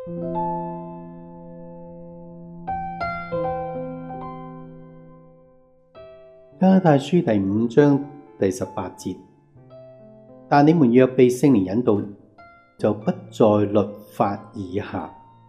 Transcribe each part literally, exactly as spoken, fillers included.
加拉太書第五章第十八節，但你們若被聖靈引導，就不在律法以下。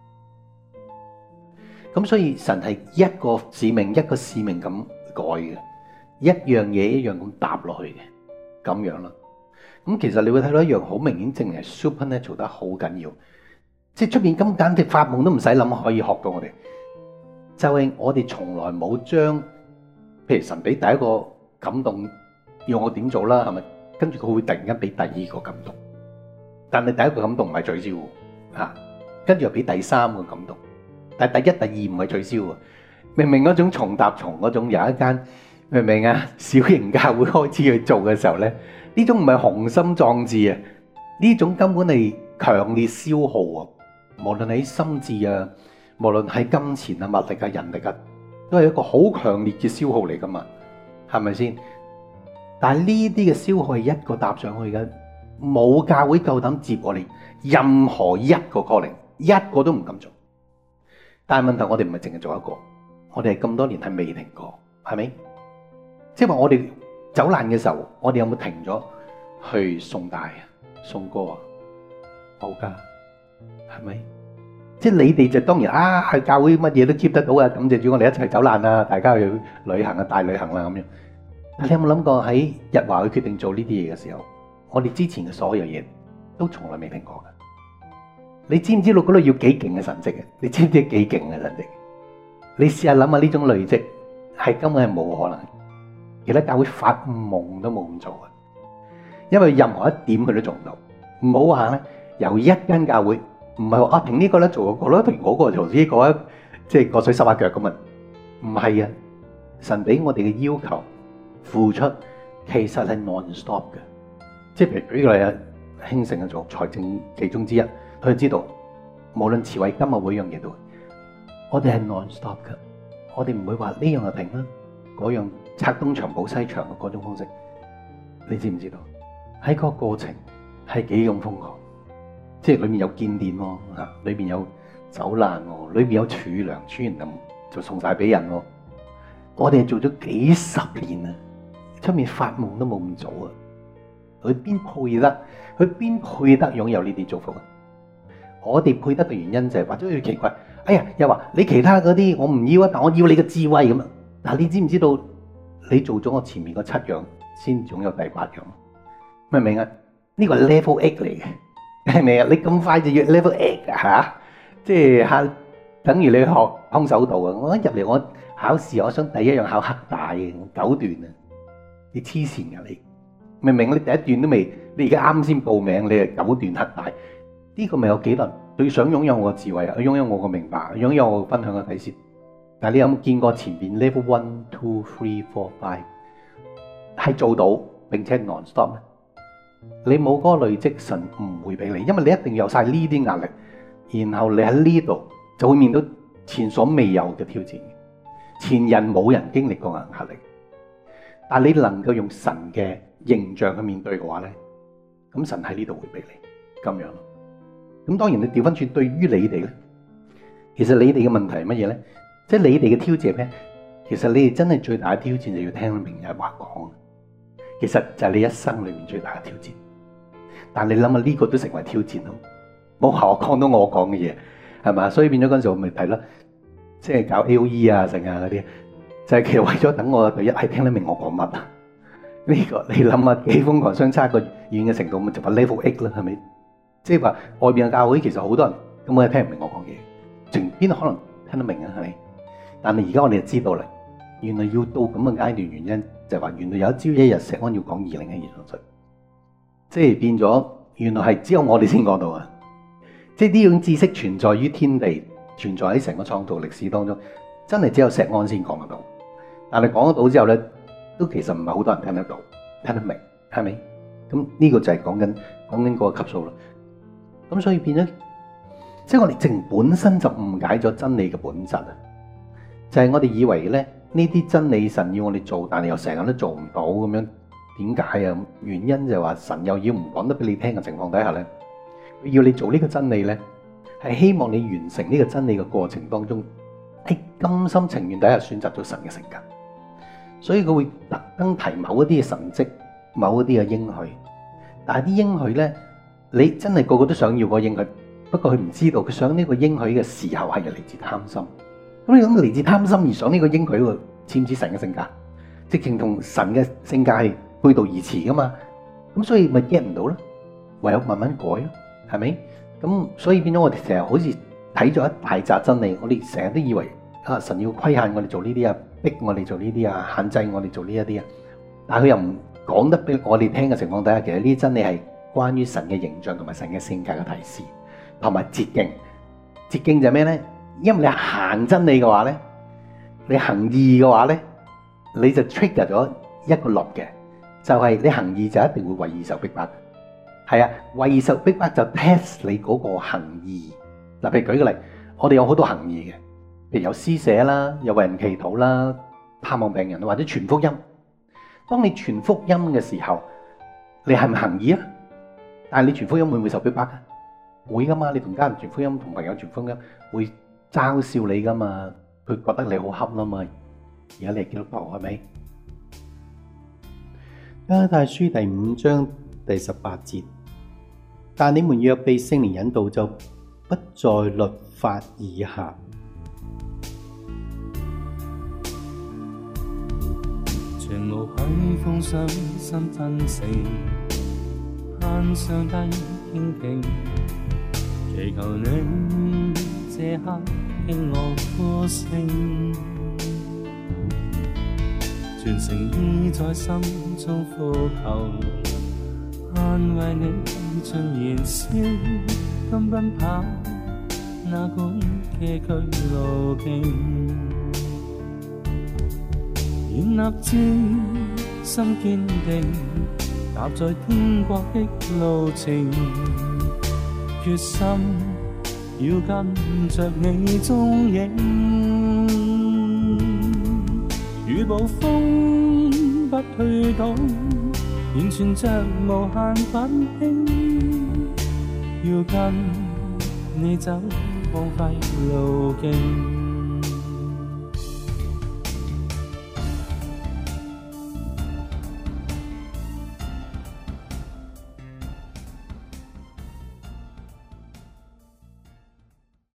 咁所以神係一個使命一個使命咁改嘅，一樣嘢一樣咁搭落去嘅，咁樣啦。咁其實你會睇到一樣好明顯，證明係 supernatural 做得好緊要。即係出邊咁簡直發夢都唔使諗，可以學到我哋。就係我哋從來冇將，譬如神俾第一個感動，要我點做啦，係咪？跟住佢會突然間俾第二個感動，但係第一個感動唔係取消嚇，跟住又俾第三個感動，但係第一、第二唔係取消喎。明明嗰種重搭重嗰種，有一間明唔明啊？小型教會開始去做嘅時候咧，呢種唔係雄心壯志啊，呢種根本係強烈消耗啊！無論喺心智啊，無論喺金錢啊、物力啊、人力啊，都係一個好強烈嘅消耗嚟噶嘛，係咪先？但係呢啲嘅消耗係一個搭上去嘅，冇教會夠膽接我哋任何一個 calling，一個都唔敢做。但係問題我哋唔係淨係做一個，我哋係咁多年係未停過，係咪？即係話我哋走難嘅時候，我哋有冇停咗去送大啊、送歌啊？冇㗎，係咪？即係你哋就當然啊，係教會乜嘢都 keep 得到啊！感謝主，我哋一齊走難啊，大家去旅行啊，大旅行啦咁樣。但你有冇諗過喺日華去決定做呢啲嘢嘅時候，我哋之前嘅所有嘢都從來未停過㗎？你知唔知道嗰度要幾勁嘅神蹟嘅？你知唔知幾勁嘅神蹟？你試下諗下呢種累積係根本係冇可能，其他教會發夢都冇咁做嘅，因為任何一點佢都做唔到。唔好話咧，由一間教會唔係話啊停呢個咧做嗰個咯，停嗰個做呢個咧，即係過水濕下腳咁啊！唔係啊，神俾我哋嘅要求付出其實係 non-stop 嘅，即係譬如舉個例啊，興盛嘅做財政其中之一，佢就知道無論慈惠金啊每樣嘢都，我哋係 non-stop 嘅，我哋唔會話呢樣就停啦，嗰樣拆東牆補西牆嘅嗰種方式，你知唔知道？喺個過程係幾咁瘋狂？即係裏面有建殿喎，嚇，裏面有走難喎，裏面有儲糧儲完就送晒俾人喎。我哋係做咗幾十年啊，出面發夢都冇咁做啊！佢邊配得？佢邊配得擁有呢啲祝福啊？我哋配得嘅原因就係或者好奇怪，哎呀，又話你其他嗰啲我唔要啊，但我要你嘅智慧咁啊！嗱，你知唔知道你做咗我前面嗰七樣，先總有第八樣？明唔明啊？呢個係 level eight 嚟嘅。係咪啊？你咁快就要 level eight 啊？嚇，即係嚇，等於你學空手道啊！我一入嚟，我考試，我想第一樣考黑帶嘅九段啊！你黐線㗎你，明唔明？你第一段都未，你而家啱先報名，你係九段黑帶，呢個咪有幾多？佢想擁有我嘅智慧啊，擁有我嘅明白，擁有我分享嘅睇先。但係你有冇見過前邊 level one、two、three、four、five 係做到並且 non-stop 咧？你冇嗰個累積，神唔會俾你，因為你一定要有晒呢啲壓力，然後你喺呢度就會面對前所未有嘅挑戰。前人冇人經歷過嘅壓力，但係你能夠用神嘅形象去面對嘅話咧，咁神喺呢度會俾你咁樣。咁當然你調翻轉，對於你哋咧，其實你哋嘅問題係乜嘢咧？即係你哋嘅挑戰係咩？其實你哋真係最大嘅挑戰就要聽明日話講。其實就係你一生裏面最大嘅挑戰，但你諗下呢個都成為挑戰咯，冇話我講到我講嘅嘢，係嘛？所以變咗嗰陣時我咪提啦，即係搞 A O E 啊、成啊嗰啲，就係其實為咗等我第一係聽得明我講乜啊？呢個你諗下幾瘋狂，相差個遠嘅程度，咪就話 level eight 啦，係咪？即係話外邊嘅教會其實好多人根本係聽唔明我講嘢，淨邊度可能聽得明啊？係咪？但係而家我哋就知道啦，原來要到咁嘅階段，原因。就係話原來有一朝一日石安要講二零一二上水，即係變咗原來係只有我哋先講到啊！即係呢種知識存在於天地，存在喺成個創造歷史當中，真係只有石安先講得到。但係講得到之後咧，都其實唔係好多人聽得到、聽得明，係咪？咁呢個就係講緊講緊嗰個級數啦。咁所以變咗，即係我哋淨本身就誤解咗真理嘅本質啊！就係我哋以為咧。呢啲真理神要我哋做，但係又成日都做唔到咁樣，點解啊？原因就係話神又要唔講得俾你聽嘅情況底下咧，佢要你做呢個真理咧， 係希望你完成呢個真理嘅過程當中，係甘心情願底下選擇咗神嘅性格。所以佢會特登提某一啲嘅神蹟，某一啲嘅應許。但係啲應許呢，你真係個個都想要個應許，不過佢唔知道佢想呢個應許嘅時候係嚟自貪心。咁你諗嚟自貪心而想呢個應許喎，似唔似神嘅性格？直情同神嘅性格係背道而馳噶嘛？咁所以咪 get 唔到咯，唯有慢慢改咯，係咪？咁所以變咗我哋成日好似睇咗一大紮真理，我哋成日都以為啊神要規限我哋做呢啲啊，逼我哋做呢啲啊，限制我哋做呢一啲啊，但係佢又唔講得俾我哋聽嘅情況底下，其實呢啲真理係關於神嘅形象同埋神嘅性格嘅提示，同埋捷徑。捷徑就係咩咧？因為你行真理嘅話咧，你行義嘅話咧，你就 trigger 咗一個律嘅，就係你行義就一定會為義受逼迫。係啊，為義受逼迫就 test 你嗰個行義。嗱，譬如舉個例，我哋有好多行義嘅，譬如有施捨啦，有為人祈禱啦，探望病人或者傳福音。當你傳福音嘅時候，你係咪行義啊？但係你傳福音會唔會受逼迫啊？會噶嘛，你同家人傳福音，同朋友傳福音，會嘲笑你噶嘛，佢覺得你好恰啦嘛。而家你係基督徒係咪？ 加拉太書第五章第十八節，但你們若被聖靈引導，就不在律法以下。 全無許封上心真誠，盼上帝傾聽，祈求你這刻聽我呼聲，全誠意在心中呼求，盼為你盡燃燒，今奔跑哪管崎嶇路徑。願立志心堅定，踏在天國的路程，決心要跟着你蹤影。如暴風不退倒，仍存着無限奮興，要跟你走荒廢路徑。